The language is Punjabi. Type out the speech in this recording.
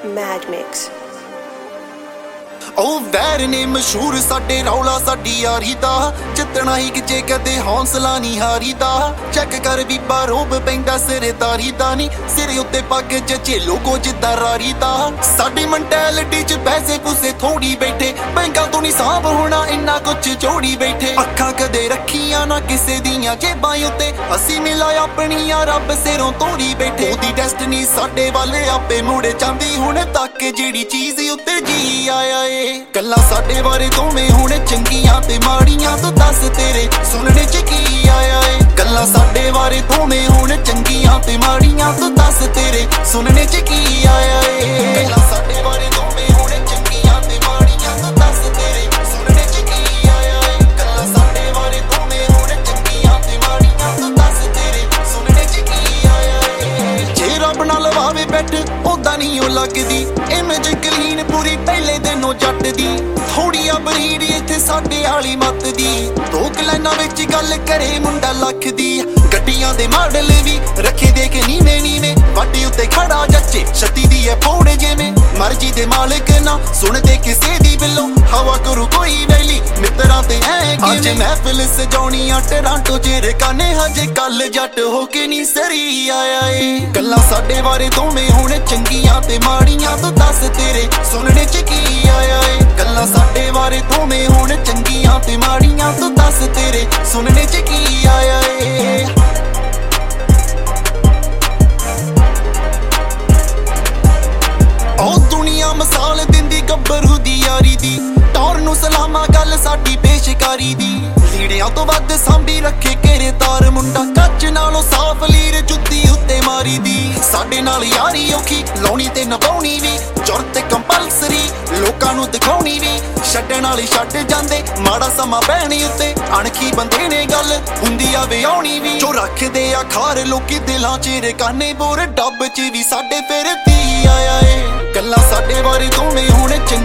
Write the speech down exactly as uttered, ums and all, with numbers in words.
Mad Mix। ਉਹ ਵੈਰ ਨੇ ਮਸ਼ਹੂਰ ਸਾਡੇ ਰੌਲਾ ਸਾਡੀ ਯਾਰੀ ਦਾ, ਜਿੱਤਣਾ ਹੀ ਕਿਤੇ ਕਦੇ ਹੌਸਲਾ ਨਹੀਂ ਹਾਰੀ ਦਾ। ਚੈੱਕ ਕਰ ਬੀਬਾ ਰੋਬ ਪੈਂਦਾ ਸਿਰਦਾਰੀ ਦਾ ਨੀ, ਸਿਰ ਉੱਤੇ ਪੱਗ ਜੱਜੇ ਲੋਗੋ ਜਿੱਦਾਂ ਰਾਰੀ ਦਾ। ਸਾਡੀ ਮੈਂਟੈਲਿਟੀ ਚ ਪੈਸੇ ਪੂਸੇ ਥੋੜੀ ਬੈਠੇ, ਬੈਂਕਾਂ ਤੋਂ ਨਹੀਂ ਸਾਂਭ ਹੋਣਾ ਇੰਨਾ ਕੁਝ ਜੋੜੀ ਬੈਠੇ। ਅੱਖਾਂ ਕਦੇ ਰੱਖੀਆਂ ਨਾ ਕਿਸੇ ਦੀਆਂ ਜੇਬਾਂ ਉੱਤੇ, ਅਸੀਂ ਮਿਲਾ ਆਪਣੀਆਂ ਰੱਬ ਸਿਰੋਂ ਤੋੜੀ ਬੈਠੇ। ਉਹਦੀ ਡੈਸਟਨੀ ਸਾਡੇ ਵੱਲ ਆਪੇ ਮੁੜ ਜਾਂਦੀ ਹੁਣ ਤੱਕ, ਜਿਹੜੀ ਚੀਜ਼ ਉੱਤੇ ਜੀ ਆਇਆ ਏ। ਗੱਲਾਂ ਸਾਡੇ ਬਾਰੇ ਦੋਵੇਂ ਹੁਣ ਚੰਗੀਆਂ ਤੇ ਮਾੜੀਆਂ, ਤੂੰ ਦੱਸ ਤੇਰੇ ਸੁਣਨੇ ਚ ਕੀ ਆਇਆ ਏ। ਗੱਲਾਂ ਸਾਡੇ ਬਾਰੇ ਦੋਵੇਂ ਹੁਣ ਚੰਗੀਆਂ ਤੇ ਮਾੜੀਆਂ, ਤੂੰ ਦੱਸ ਤੇਰੇ ਸੁਣਨੇ ਚ ਕੀ ਆਇਆ ਏ। ਗੱਲਾਂ ਸਾਡੇ ਬਾਰੇ ਦੋਵੇਂ ਹੁਣ ਚੰਗੀਆਂ ਤੇ ਮਾੜੀਆਂ, ਤੂੰ ਦੱਸ ਤੇਰੇ ਸੁਣਨੇ ਚ ਕੀ ਆਇਆ ਏ। ਗੱਲਾਂ ਸਾਡੇ ਬਾਰੇ ਦੋਵੇਂ ਹੁਣ ਚੰਗੀਆਂ ਤੇ ਮਾੜੀਆਂ, ਤੂੰ ਦੱਸ ਤੇਰੇ ਸੁਣਨੇ ਚ ਕੀ ਆਇਆ ਏ। ਜੇ ਰੱਬ ਨਾਲ ਵਾਵੇ ਬੈਠ ਉਦਾਂ ਨਹੀਂ ਉਹ ਲੱਗਦੀ, ਇਮੇਜ ਕਲੀਨ ਪੂਰੀ ਪਹਿਲੇ ਦਿਨੋਂ ਜੱਟ ਦੀ। ਥੋੜੀ ਆ ਬਰੀਡ ਇੱਥੇ ਸਾਡੇ ਵਾਲੀ ਮੱਤ ਦੀ, ਦੋ ਲਾਈਨਾਂ ਵਿੱਚ ਗੱਲ ਕਰੇ ਮੁੰਡਾ ਲੱਖ ਦੀ। ਗੱਡੀਆਂ ਦੇ ਮਾਡਲ ਵੀ ਰੱਖੇ ਦੇਖ ਨੀਵੇਂ ਨੀਵੇਂ, ਵਾਟੀ ਉੱਤੇ ਖੜਾ ਜੱਚੇ ਛੱਤੀ ਦੀ ਐ ਫੋੜ ਜਿਵੇਂ। ਮਰਜੀ ਦੇ ਮਾਲਕ ਨਾ ਸੁਣਦੇ ਕਿਸੇ ਦੀ ਬਿੱਲੋਂ, ਹਵਾ ਕਰੂ ਕੋਈ ਵੈਲੀ ਮਿੱਤਰਾਂ ਤੇ ਐ। ਅੱਜ ਮਹਿਫਿਲ ਸਜਾਉਣੀ ਆ ਟਰਾਂਟੋ ਚ ਰਕਾਨੇ, ਹਜੇ ਕੱਲ ਜੱਟ ਹੋ ਕੇ ਨਹੀਂ ਸਰੀ ਆਇਆ ਏ। ਗੱਲਾਂ ਸਾਡੇ ਬਾਰੇ ਦੋਵੇਂ ਹੁਣ ਚੰਗੀਆਂ ਤੇ ਮਾੜੀਆਂ, ਤੂੰ ਦੱਸ ਤੇਰੇ ਸੁਣਨੇ ਚ ਕੀ ਆਇਆ ਏ। ਗੱਲਾਂ ਸਾਡੇ ਬਾਰੇ ਦੋਵੇਂ ਹੁਣ ਚੰਗੀਆਂ ਤੇ ਮਾੜੀਆਂ, ਤੂੰ ਦੱਸ ਤੇਰੇ ਸੁਣਨੇ ਚ ਕੀ ਆਇਆ ਏ। ਉਹ ਦੁਨੀਆ ਮਿਸਾਲ ਦਿੰਦੀ ਗੱਭਰੂ ਦੀ ਯਾਰੀ ਦੀ, ਟੌਰ ਨੂੰ ਸਲਾਮਾ ਗੱਲ ਸਾਡੀ ਪੇਸ਼ਕਾਰੀ ਦੀ। ਲੀੜਿਆਂ ਤੋਂ ਵੱਧ ਸਾਂਭੀ ਰੱਖੇ ਘੇਰੇ ਤਾਰ ਮੁੰਡਾ, ਕੱਚ ਨਾਲੋਂ ਸਾਫ਼ ਲੀਰ ਜੁੱਤੀ ਉੱਤੇ ਮਾਰੀ ਦੀ। ਸਾਡੇ ਨਾਲ ਯਾਰੀ ਔਖੀ ਲਾਉਣੀ ਤੇ ਨਿਭਾਉਣੀ ਵੀ, ਜ਼ਰੂਰਤ ਕੰਪਲਸਰੀ ਲੋਕਾਂ ਨੂੰ ਦਿਖਾਉਣੀ ਵੀ। ਛੱਡਣ ਵਾਲੀ ਛੱਡ ਜਾਂਦੇ ਮਾੜਾ ਸਮਾਂ ਪੈਣੀ ਉੱਤੇ, ਅਣਖੀ ਬੰਦੇ ਨੇ ਗੱਲ ਹੁੰਦੀ ਆ ਵਿਆਉਣੀ ਵੀ। ਜੋ ਰੱਖਦੇ ਆ ਖਾਰ ਲੋਕੀ ਦਿਲਾਂ ਚ ਰਕਾਨੇ, ਬੋਰ ਡੱਬ ਚ ਵੀ ਸਾਡੇ ਫਿਰ ਤੀ ਆਇਆ ਏ। ਗੱਲਾਂ ਸਾਡੇ ਬਾਰੇ ਦੋਵੇਂ ਹੁਣ ਚੰਗੀ